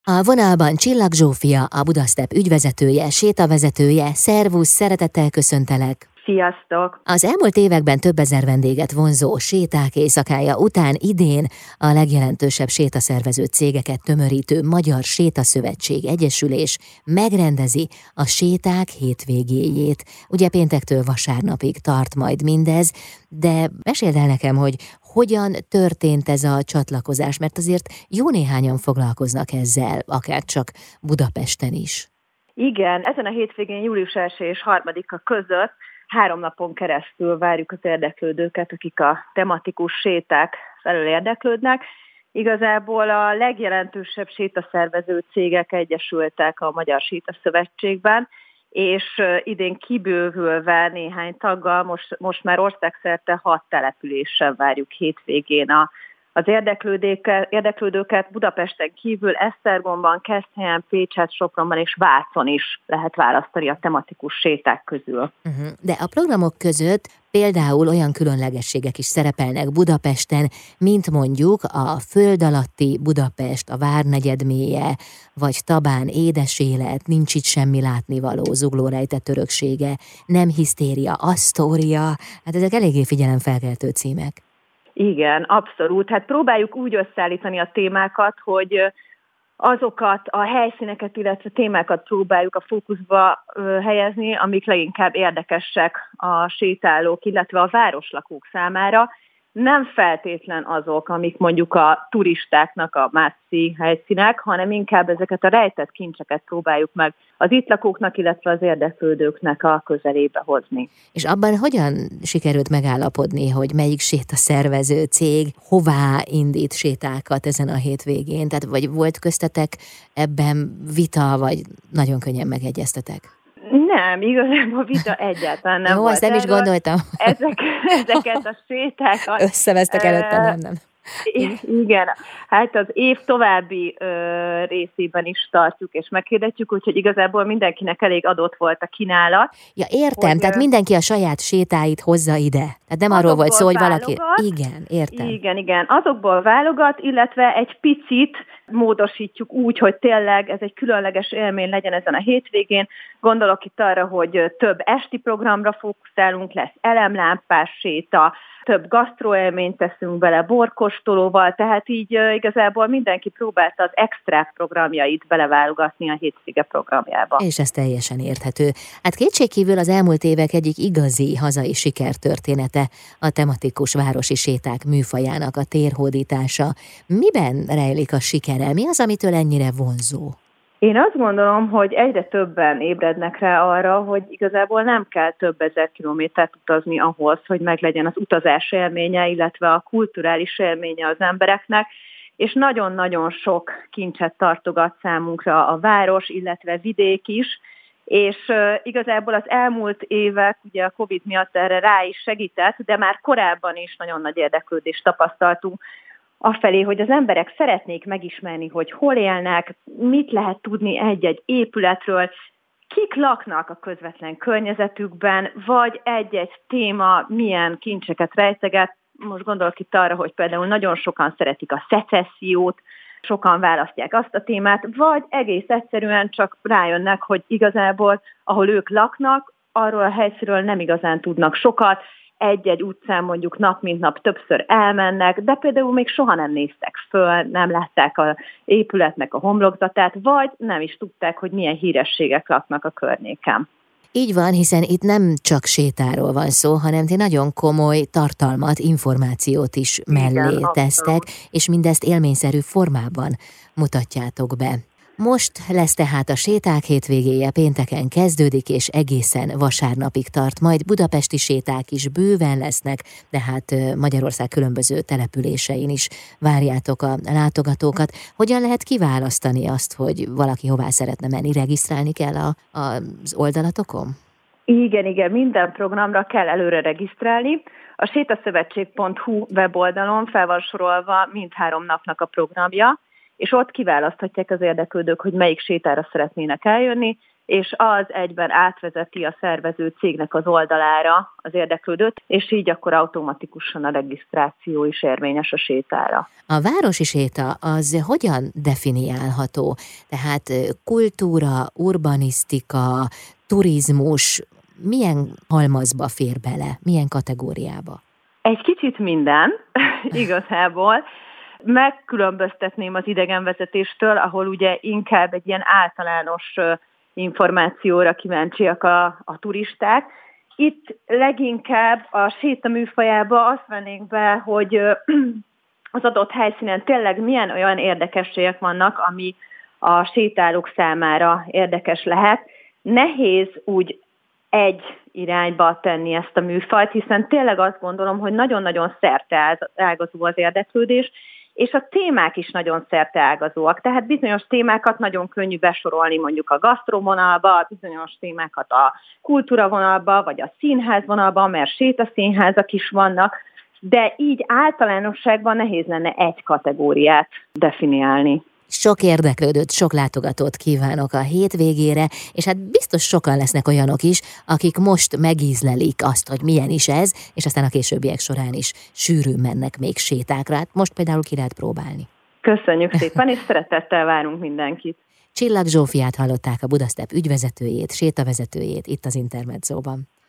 A vonalban Csillag Zsófia, a Budastep ügyvezetője, sétavezetője. Szervusz, szeretettel köszöntelek! Sziasztok! Az elmúlt években több ezer vendéget vonzó séták éjszakája után idén a legjelentősebb sétaszervező cégeket tömörítő Magyar Sétaszövetség Egyesülés megrendezi a séták hétvégéjét. Ugye péntektől vasárnapig tart majd mindez, de meséld el nekem, hogy hogyan történt ez a csatlakozás, mert azért jó néhányan foglalkoznak ezzel, akár csak Budapesten is. Igen, ezen a hétvégén július 1 és 3-a között 3 napon keresztül várjuk az érdeklődőket, akik a tematikus séták felől érdeklődnek. Igazából a legjelentősebb sétaszervező cégek egyesültek a Magyar Sétaszövetségben, és idén kibővülve néhány taggal, most már országszerte 6 településen várjuk hétvégén az érdeklődőket. Budapesten kívül Esztergomban, Keszthelyen, Pécsett, Sopronban és Vácon is lehet választani a tematikus séták közül. De a programok között például olyan különlegességek is szerepelnek Budapesten, mint mondjuk a Föld alatti Budapest, a Várnegyed mélye, vagy Tabán édes élet, nincs itt semmi látnivaló, Zugló rejtett öröksége, Nem hisztéria, Asztória, hát ezek eléggé figyelemfelkeltő címek. Igen, abszolút. Hát próbáljuk úgy összeállítani a témákat, hogy azokat a helyszíneket, illetve témákat próbáljuk a fókuszba helyezni, amik leginkább érdekesek a sétálók, illetve a városlakók számára. Nem feltétlen azok, amik mondjuk a turistáknak a must-see helyszínek, hanem inkább ezeket a rejtett kincseket próbáljuk meg az itt lakóknak, illetve az érdeklődőknek a közelébe hozni. És abban hogyan sikerült megállapodni, hogy melyik sétaszervező cég hová indít sétákat ezen a hétvégén? Tehát vagy volt köztetek ebben vita, vagy nagyon könnyen megegyeztetek? Nem, igazából vita egyáltalán nem volt. Jó, ezt nem is gondoltam. Ezeket a sétákat... Összevesztek előtte, nem. Igen, hát az év további részében is tartjuk és meghirdetjük, úgyhogy igazából mindenkinek elég adott volt a kínálat. Ja, értem, tehát mindenki a saját sétáit hozza ide. Tehát nem arról volt szó, hogy valaki... Igen, értem. Igen, azokból válogat, illetve egy picit módosítjuk úgy, hogy tényleg ez egy különleges élmény legyen ezen a hétvégén. Gondolok itt arra, hogy több esti programra fókuszálunk, lesz elemlámpás séta, több gasztroélményt teszünk bele borkóstolóval, tehát így igazából mindenki próbálta az extra programjait beleválogatni a hétvége programjába. És ez teljesen érthető. Hát kétségkívül az elmúlt évek egyik igazi hazai sikertörténete a tematikus városi séták műfajának a térhódítása. Miben rejlik a sikere? Mi az, amitől ennyire vonzó? Én azt gondolom, hogy egyre többen ébrednek rá arra, hogy igazából nem kell több ezer kilométert utazni ahhoz, hogy meglegyen az utazás élménye, illetve a kulturális élménye az embereknek, és nagyon-nagyon sok kincset tartogat számunkra a város, illetve vidék is, és igazából az elmúlt évek, ugye a Covid miatt erre rá is segített, de már korábban is nagyon nagy érdeklődést tapasztaltunk afelé, hogy az emberek szeretnék megismerni, hogy hol élnek, mit lehet tudni egy-egy épületről, kik laknak a közvetlen környezetükben, vagy egy-egy téma milyen kincseket rejteget. Most gondolok itt arra, hogy például nagyon sokan szeretik a szecessziót, sokan választják azt a témát, vagy egész egyszerűen csak rájönnek, hogy igazából, ahol ők laknak, arról a helyszínről nem igazán tudnak sokat, egy-egy utcán mondjuk nap mint nap többször elmennek, de például még soha nem néztek föl, nem látták az épületnek a homlokzatát, vagy nem is tudták, hogy milyen hírességek laknak a környéken. Így van, hiszen itt nem csak sétáról van szó, hanem ti nagyon komoly tartalmat, információt is mellé tesztek, és mindezt élményszerű formában mutatjátok be. Most lesz tehát a séták hétvégéje, pénteken kezdődik, és egészen vasárnapig tart, majd budapesti séták is bőven lesznek, de hát Magyarország különböző településein is várjátok a látogatókat. Hogyan lehet kiválasztani azt, hogy valaki hová szeretne menni? Regisztrálni kell az oldalatokon? Igen, minden programra kell előre regisztrálni. A sétaszövetség.hu weboldalon fel van sorolva mindhárom napnak a programja, és ott kiválaszthatják az érdeklődők, hogy melyik sétára szeretnének eljönni, és az egyben átvezeti a szervező cégnek az oldalára az érdeklődőt, és így akkor automatikusan a regisztráció is érvényes a sétára. A városi séta az hogyan definiálható? Tehát kultúra, urbanisztika, turizmus, milyen halmazba fér bele, milyen kategóriába? Egy kicsit minden, igazából. Megkülönböztetném az idegenvezetéstől, ahol ugye inkább egy ilyen általános információra kíváncsiak a turisták. Itt leginkább a séta műfajába azt vennénk be, hogy az adott helyszínen tényleg milyen olyan érdekességek vannak, ami a sétálók számára érdekes lehet. Nehéz úgy egy irányba tenni ezt a műfajt, hiszen tényleg azt gondolom, hogy nagyon-nagyon szerteágazó az érdeklődés, és a témák is nagyon szerteágazóak. Tehát bizonyos témákat nagyon könnyű besorolni mondjuk a gasztrovonalba, bizonyos témákat a kultúravonalba, vagy a színházvonalba, mert sétaszínházak is vannak, de így általánosságban nehéz lenne egy kategóriát definiálni. Sok érdeklődőt, sok látogatót kívánok a hétvégére, és hát biztos sokan lesznek olyanok is, akik most megízlelik azt, hogy milyen is ez, és aztán a későbbiek során is sűrűn mennek még sétákra. Hát most például ki lehet próbálni. Köszönjük szépen, és szeretettel várunk mindenkit. Csillag Zsófiát hallották, a Budastep ügyvezetőjét, sétavezetőjét itt az Intermedzóban.